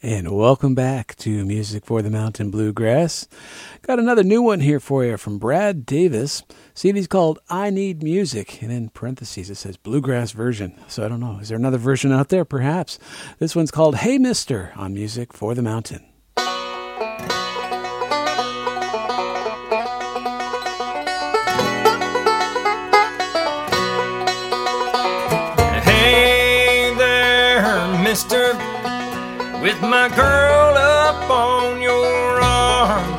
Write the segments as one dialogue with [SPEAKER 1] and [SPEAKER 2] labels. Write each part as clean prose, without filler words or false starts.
[SPEAKER 1] And welcome back to Music for the Mountain Bluegrass. Got another new one here for you from Brad Davis. CD's called I Need Music, and in parentheses it says Bluegrass version. So I don't know, is there another version out there? Perhaps. This one's called Hey Mister on Music for the Mountain.
[SPEAKER 2] Hey there, mister, with my girl up on your arm.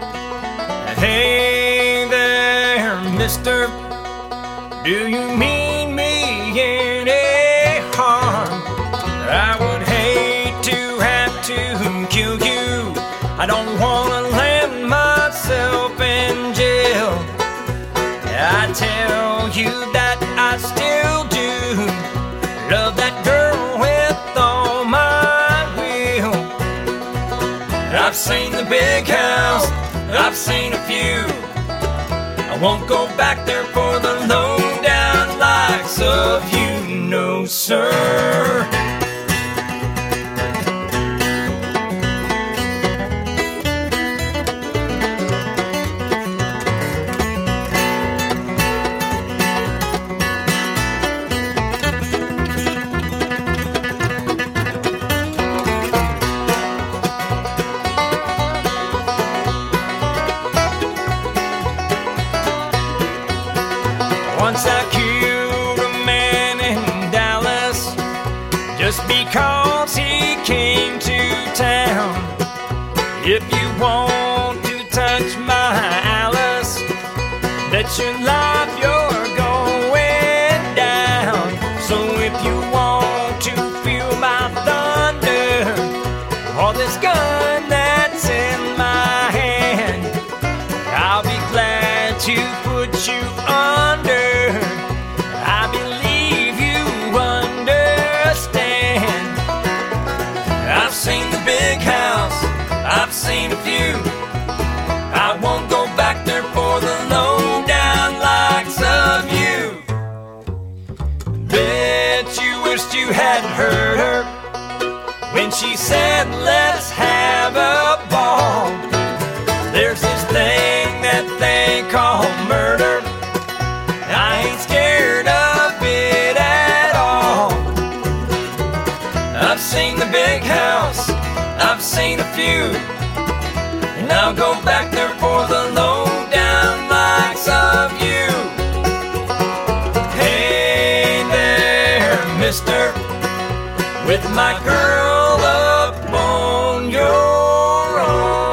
[SPEAKER 2] Hey there, mister, do you mean me any harm? I would hate to have to kill you. I don't want to land myself in jail. I tell you that I still do love that girl with all my will. I've seen the big house, I've seen a few. I won't go back there for the low down likes of you, no sir. Once I killed a man in Dallas just because he came to town. If you want to touch my Alice, bet your life you're going down. So if you want to feel my thunder, or this gun that's in my hand, I'll be glad to put you under. I believe you understand. I've seen the big house, I've seen a few. I won't go back there for the low down likes of you. Bet you wished you hadn't heard her when she said let's have a ball. There's this thing that they call murder, I ain't scared of it at all. I've seen the big house, I've seen a few, and I'll go back there for the low down likes of you. Hey there, mister, with my girl up on your arm.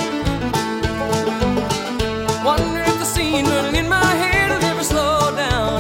[SPEAKER 2] Wonder if the scene running in my head will ever slow down.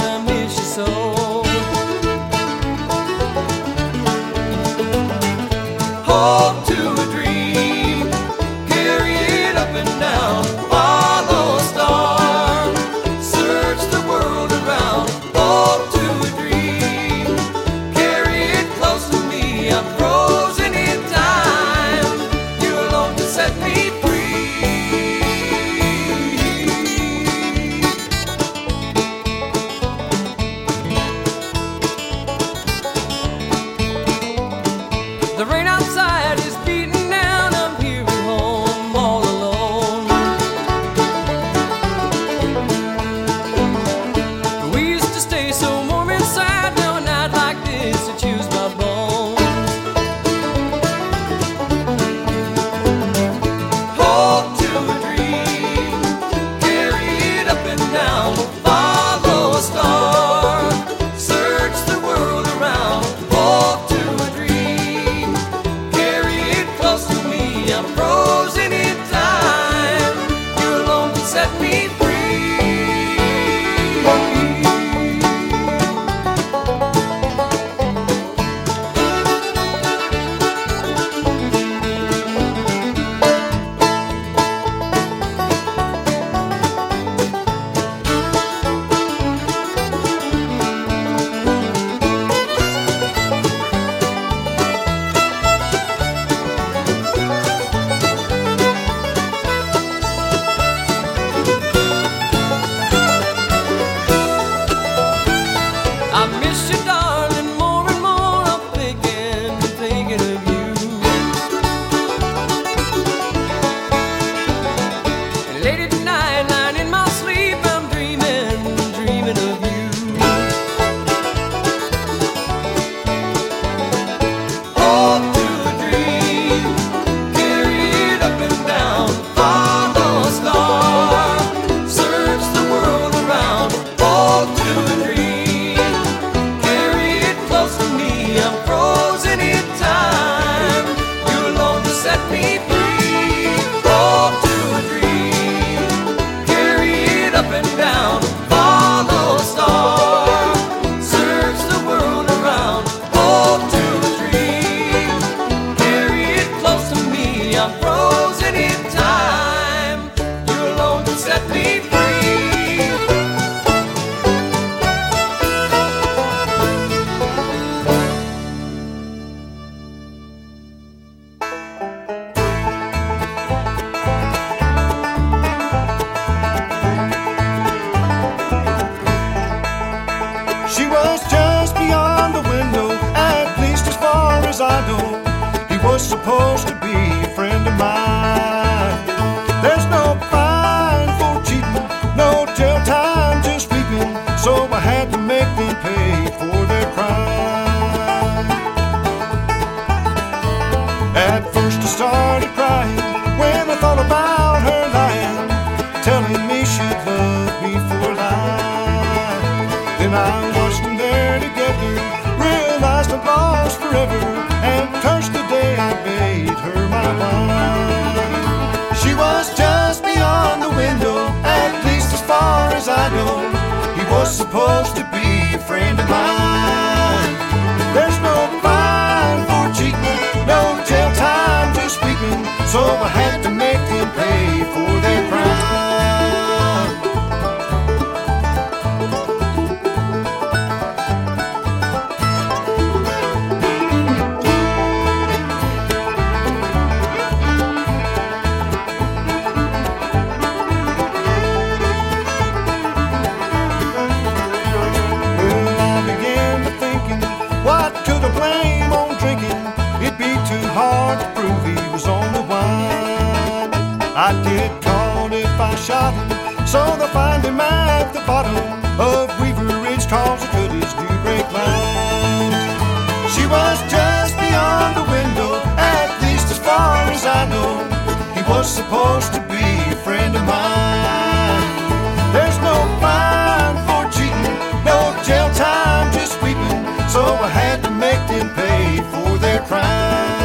[SPEAKER 3] beyond the window, at least as far as I know. He was supposed to be a friend of mine. There's no fine for cheating, no jail time, just weeping. So I had to make them pay for their crime. At first I started crying when I thought about her lying, telling me she'd love me for life. Then I watched them there together, realized I'm lost forever, and cursed the day I made her my wife. She was just beyond the window, at least as far as I know. He was supposed to be a friend of mine. There's no fine for cheating, no jail time, just weeping. So I had to make them pay for their crime. Hard to prove he was on the wine. I'd get caught if I shot him, so they'll find him at the bottom of Weaver Ridge, cause I cut his new brake line. She was just beyond the window, at least as far as I know. He was supposed to be a friend of mine. There's no fine for cheating, no jail time, just weeping. So I had to make them pay for their crime.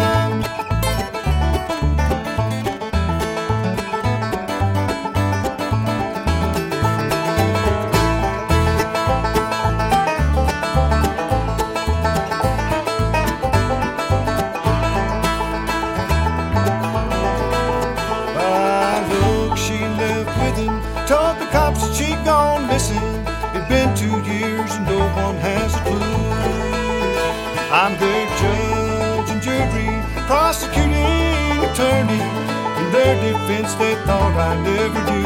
[SPEAKER 3] Told the cops that she'd gone missing. It'd been 2 years and no one has a clue. I'm their judge and jury, prosecuting attorney. In their defense they thought I never do.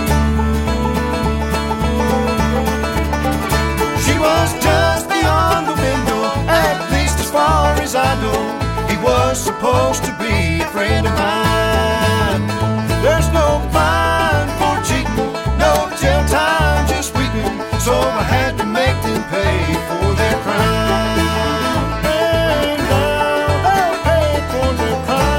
[SPEAKER 3] She was just beyond the window, at least as far as I know. He was supposed to be a friend of mine. There's no fine for cheating, no jail time, just weeping. So I had to make them pay for their crime. And now they'll pay for their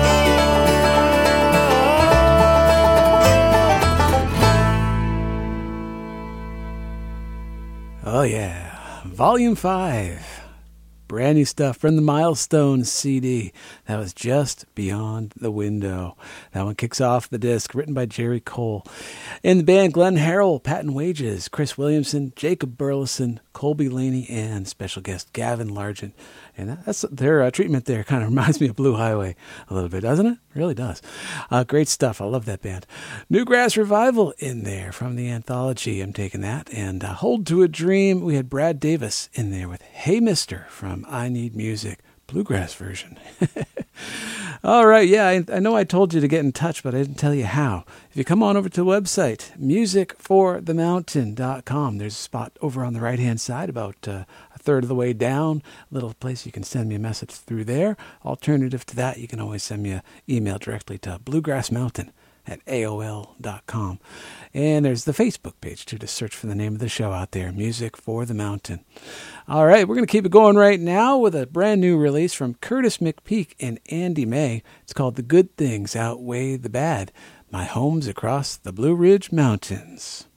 [SPEAKER 3] crime.
[SPEAKER 1] Oh yeah, Volume 5. Brand new stuff from the Milestone CD. That was Just Beyond the Window. That one kicks off the disc, written by Jerry Cole. In the band, Glenn Harrell, Patton Wages, Chris Williamson, Jacob Burleson, Colby Laney, and special guest Gavin Largent. And that's their treatment there. Kind of reminds me of Blue Highway a little bit, doesn't it? It really does. Great stuff. I love that band. Newgrass Revival in there from the anthology. I'm taking that. And Hold to a Dream. We had Brad Davis in there with Hey Mister from I Need Music. Bluegrass version. All right, yeah, I know I told you to get in touch, but I didn't tell you how. If you come on over to the website, musicforthemountain.com, there's a spot over on the right-hand side, about a third of the way down, a little place you can send me a message through there. Alternative to that, you can always send me an email directly to bluegrassmountain@aol.com. And there's the Facebook page, too, to search for the name of the show out there, Music for the Mountain. All right, we're going to keep it going right now with a brand new release from Curtis McPeak and Andy May. It's called The Good Things Outweigh the Bad. My Home's Across the Blue Ridge Mountains.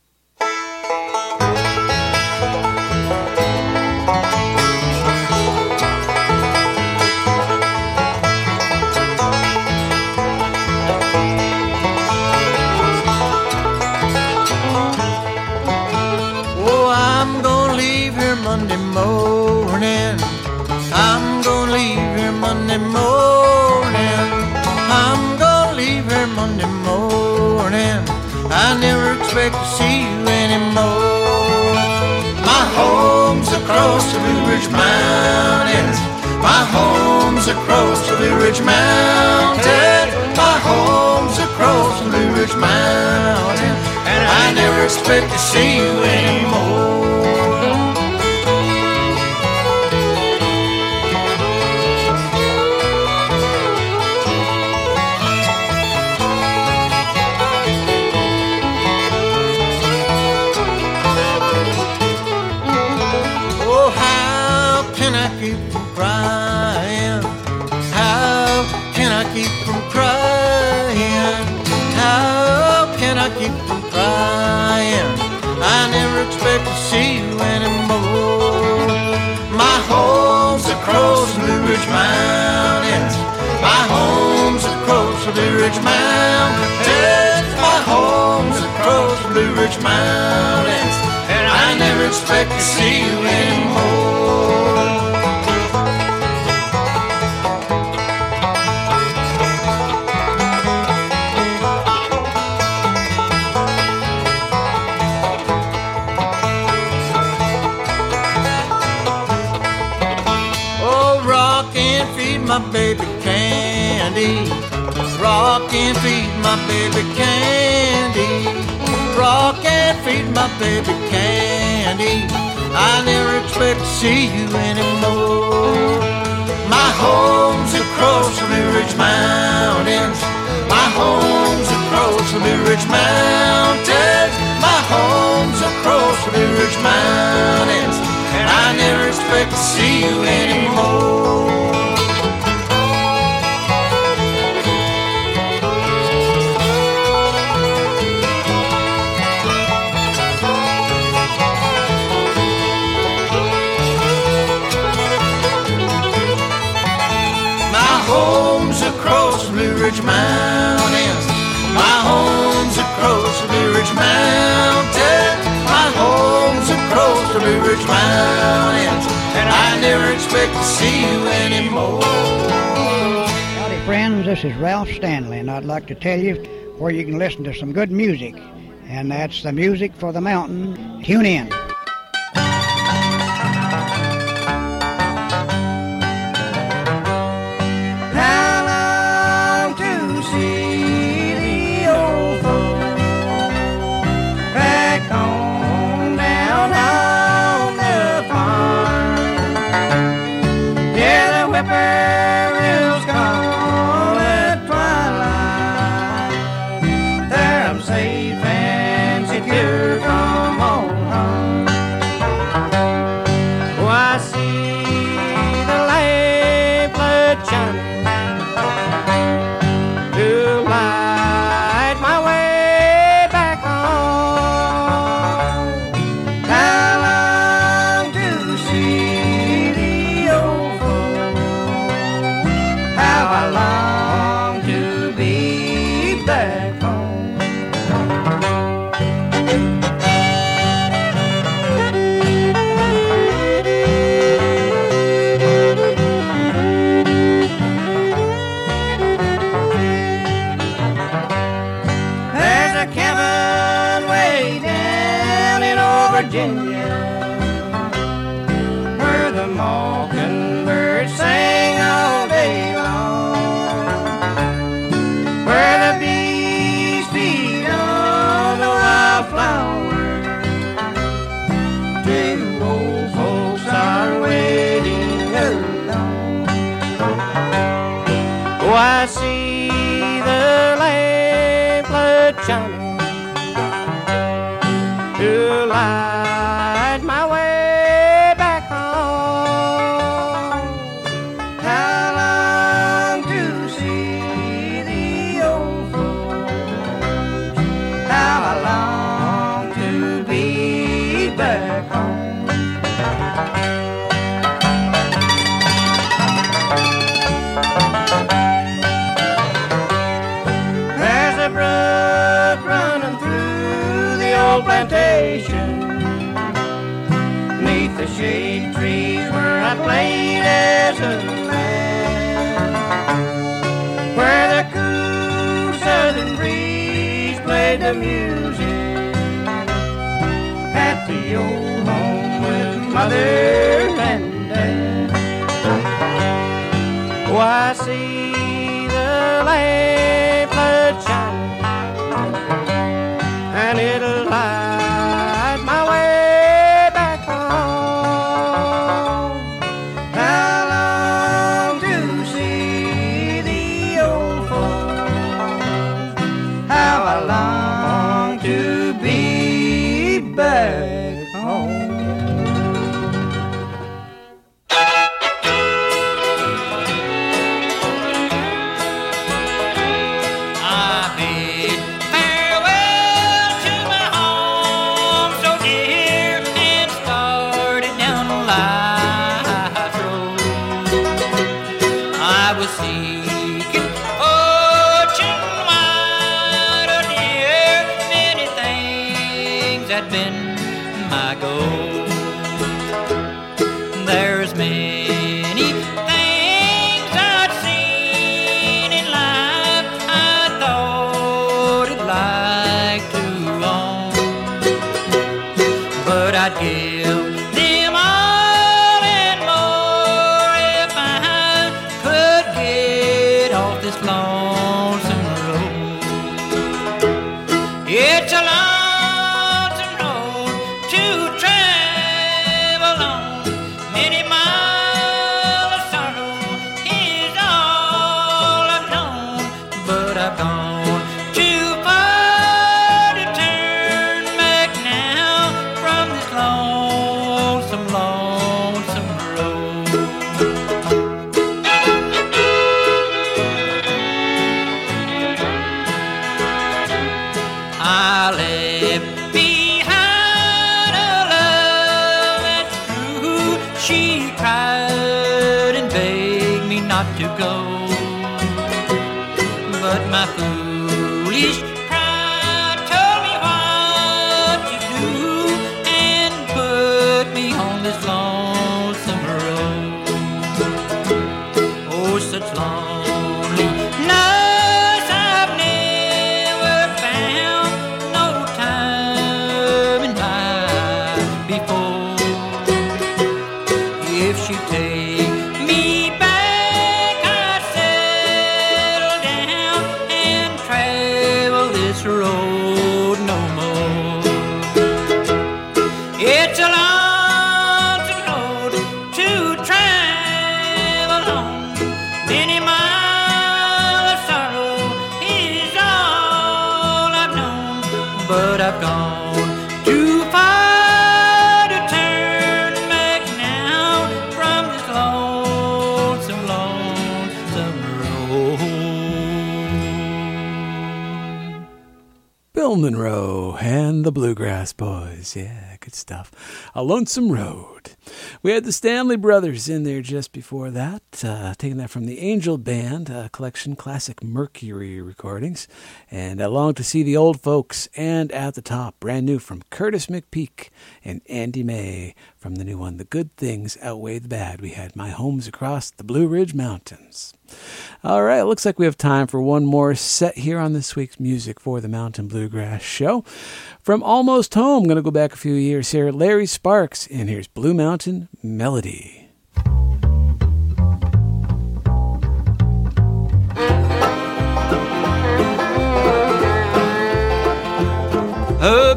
[SPEAKER 4] Monday morning, I'm gonna leave here Monday morning. I'm gonna leave here Monday morning. I never expect to see you anymore. My home's across the Blue Ridge Mountains. My home's across the Blue Ridge Mountains. My home's across the Blue Ridge Mountains. And I never expect to see you anymore. expect to see you anymore. My home's across the Blue Ridge Mountains. My home's across the Blue Ridge Mountains. My home's across the Blue Ridge Mountains. And I never expect to see you anymore. My baby Candy, rock and feed my baby Candy, rock and feed my baby Candy. I never expect to see you anymore. My home's across the Blue Ridge Mountains. My home's across the Blue Ridge Mountains. My home's across the Blue Ridge Mountains, and I never expect to see you anymore. Home's across the Blue Ridge Mountains. My home's across the Blue Ridge Mountains. My home's across the Blue Ridge Mountains, and I never expect to see you anymore.
[SPEAKER 5] Howdy friends, this is Ralph Stanley, and I'd like to tell you where you can listen to some good music, and that's the Music for the Mountain. Tune in.
[SPEAKER 6] I see the lamplet shining to light my way back home. How long to see the old folks? How long to be back home? Plantation, neath the shade trees where I played as a lad, where the cool southern breeze played the music at the old home with mother and dad. Oh, I see the lamplet shining, and it'll light my way back home. How long to see the old folks? How long to be back home?
[SPEAKER 7] she cried and begged me not to go. But my foolish pride told me what to do and put me on this lonesome road. Oh, such lonely nights I've never found, no time in life before. If she take me back, I'd settle down and travel this road no more. It's a lonesome road to travel on. Many miles of sorrow is all I've known, but I've gone too far to turn back now from this lonesome, lonesome road.
[SPEAKER 1] Bill Monroe and the Bluegrass Boys. Yeah, good stuff. A Lonesome Road. We had the Stanley Brothers in there just before that, taking that from the Angel Band collection, Classic Mercury recordings. And I Long to See the Old Folks, and at the top, brand new from Curtis McPeak and Andy May from the new one, The Good Things Outweigh the Bad. We had My Home's Across the Blue Ridge Mountains. All right, looks like we have time for one more set here on this week's Music for the Mountain Bluegrass Show. From Almost Home, I'm going to go back a few years here, Larry Sparks, and here's Blue Mountain Melody.
[SPEAKER 8] A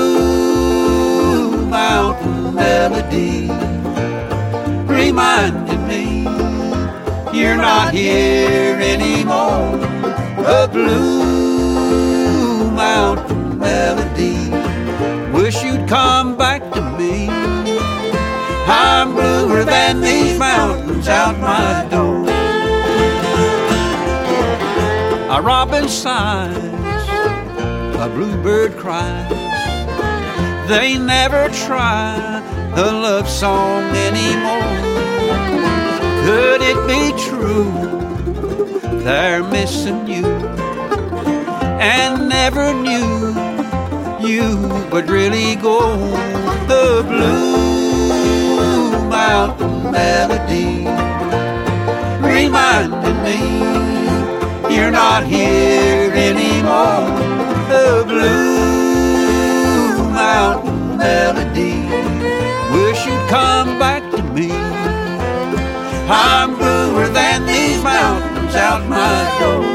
[SPEAKER 8] blue mountain melody reminded me you're not here anymore. A blue mountain melody, wish you'd come back to me. I'm bluer than these mountains out my door. A robin sighs, a bluebird cries, they never try a love song anymore. Could it be true they're missing you and never knew you would really go? The blue mountain melody reminded me you're not here anymore. The blue mountain melody, wish you'd come back to me. I'm bluer than these mountains out my door.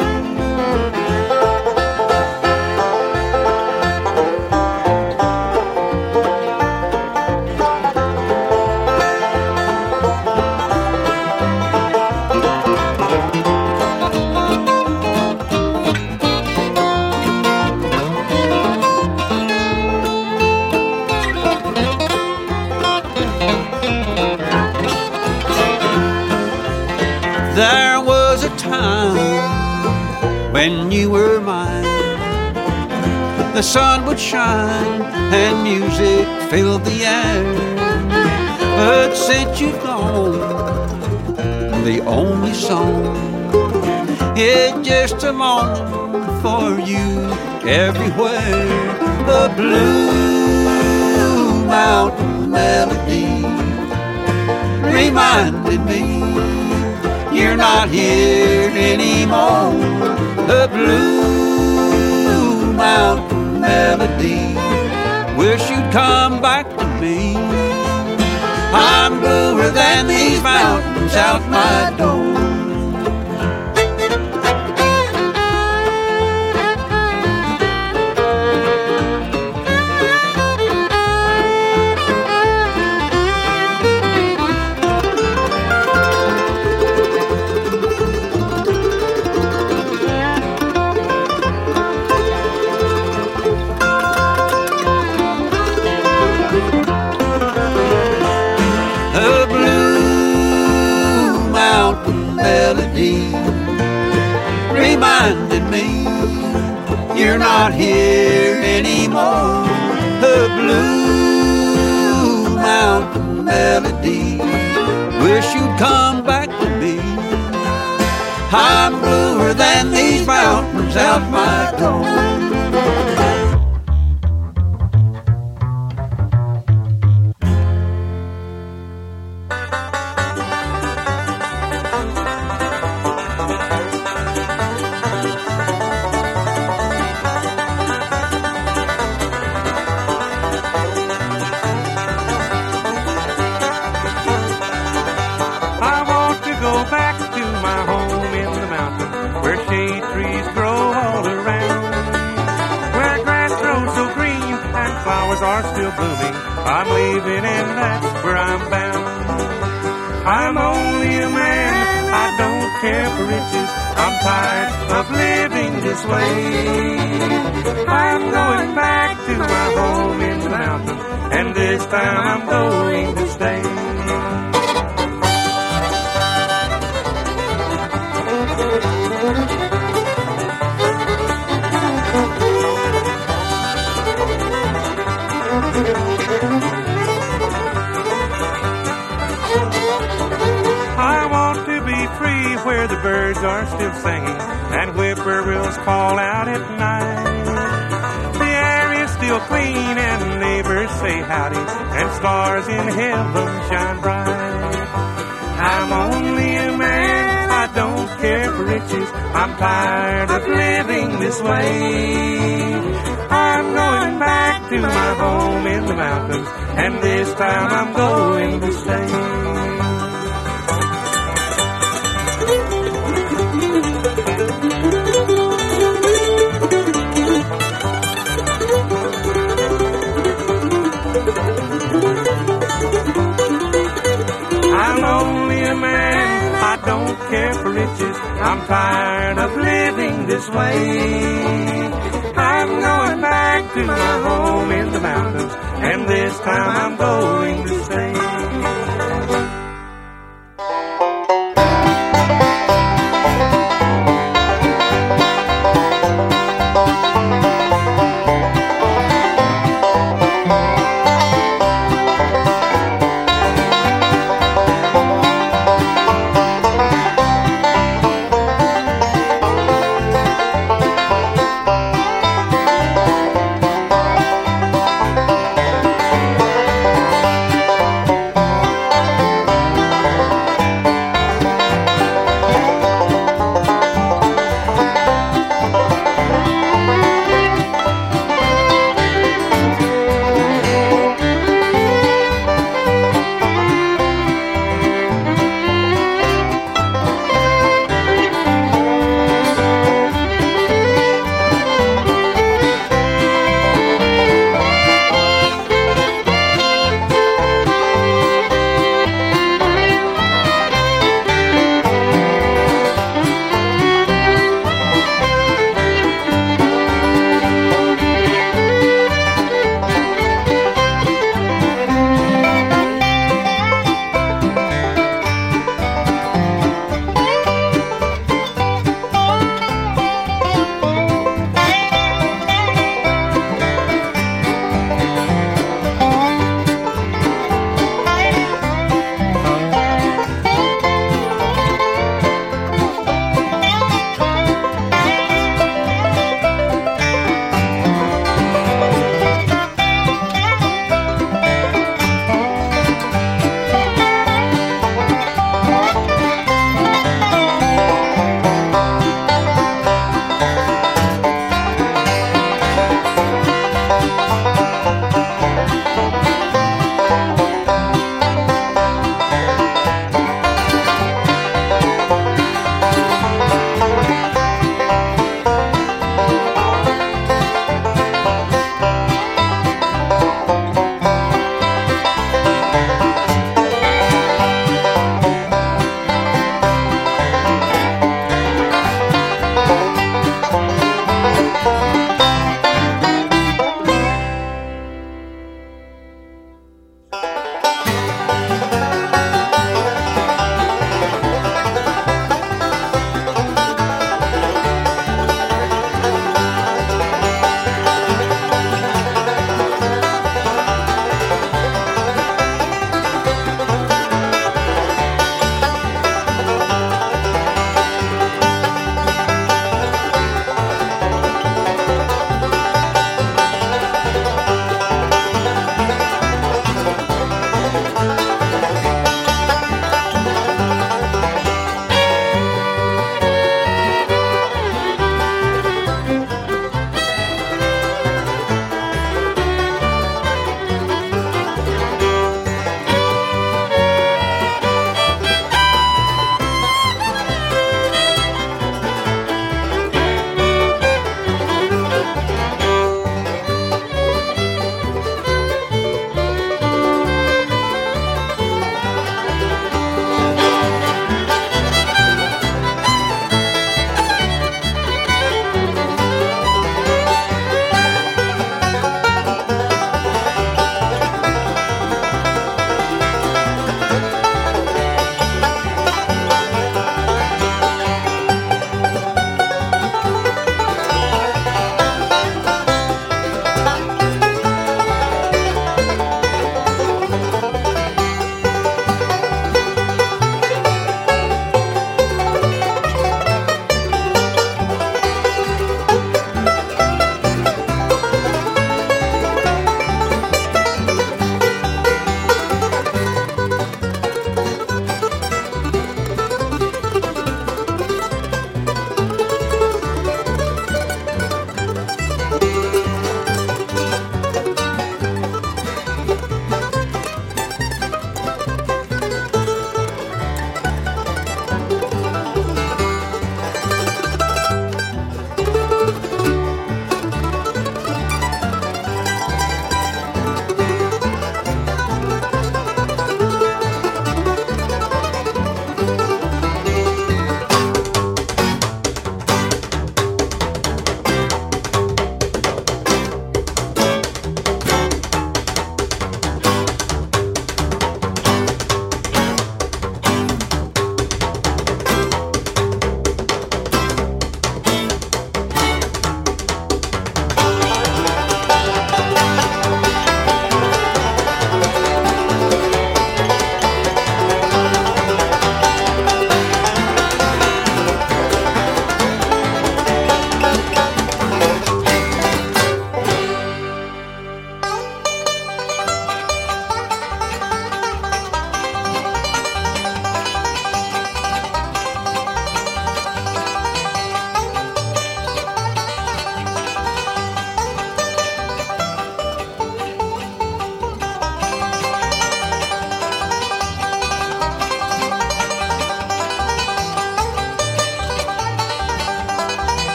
[SPEAKER 8] There was a time when you were mine. The sun would shine and music filled the air. But since you've gone, the only song is just a longing for you everywhere. The blue mountain melody reminded me you're not here anymore. The blue mountain melody, wish you'd come back to me. I'm bluer than these mountains out my door. Reminded me you're not here anymore. The blue mountain melody wish you'd come back to me. I'm bluer than these mountains out my door.
[SPEAKER 9] Are still blooming. I'm leaving and that's where I'm bound. I'm only a man, I don't care for riches. I'm tired of living this way. I'm going back to my home in the mountains, and this time I'm going to stay. I want to be free where the birds are still singing and whippoorwills call out at night. The air is still clean and neighbors say howdy and stars in heaven shine bright. I'm only a man, I don't care for riches. I'm tired of living this way. I'm going back to my home in the mountains, and this time I'm going to stay. I'm only a man, I don't care for riches. I'm tired of living this way. I'm going back to my home in the mountains, and this time I'm going to stay.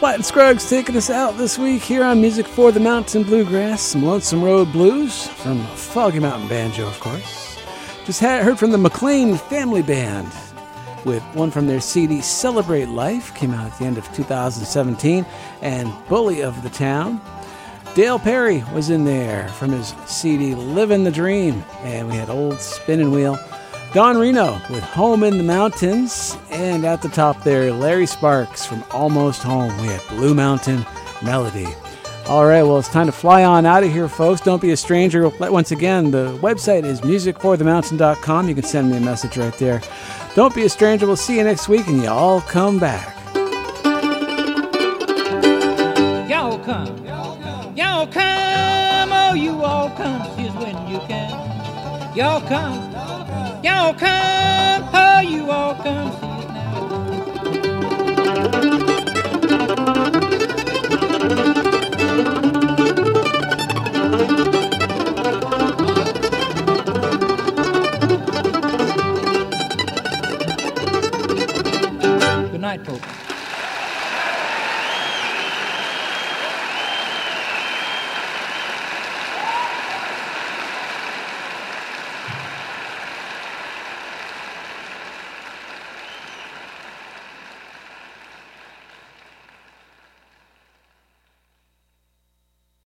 [SPEAKER 1] Splat and Scruggs taking us out this week here on Music for the Mountain Bluegrass. Some Lonesome Road Blues from Foggy Mountain Banjo, of course. Just heard from the McLean Family Band with one from their CD Celebrate Life, came out at the end of 2017, and Bully of the Town. Dale Perry was in there from his CD Livin' the Dream, and we had Old Spinning Wheel. Don Reno with Home in the Mountains, and at the top there, Larry Sparks from Almost Home. We had Blue Mountain Melody. All right, well, it's time to fly on out of here, folks. Don't be a stranger. Once again, the website is musicforthemountain.com. You can send me a message right there. Don't be a stranger. We'll see you next week, and you all come back.
[SPEAKER 7] Y'all come. Y'all come. Oh, you all come. Here's when you can. Y'all come. Y'all come, oh, you all come see it now. Good night, folks.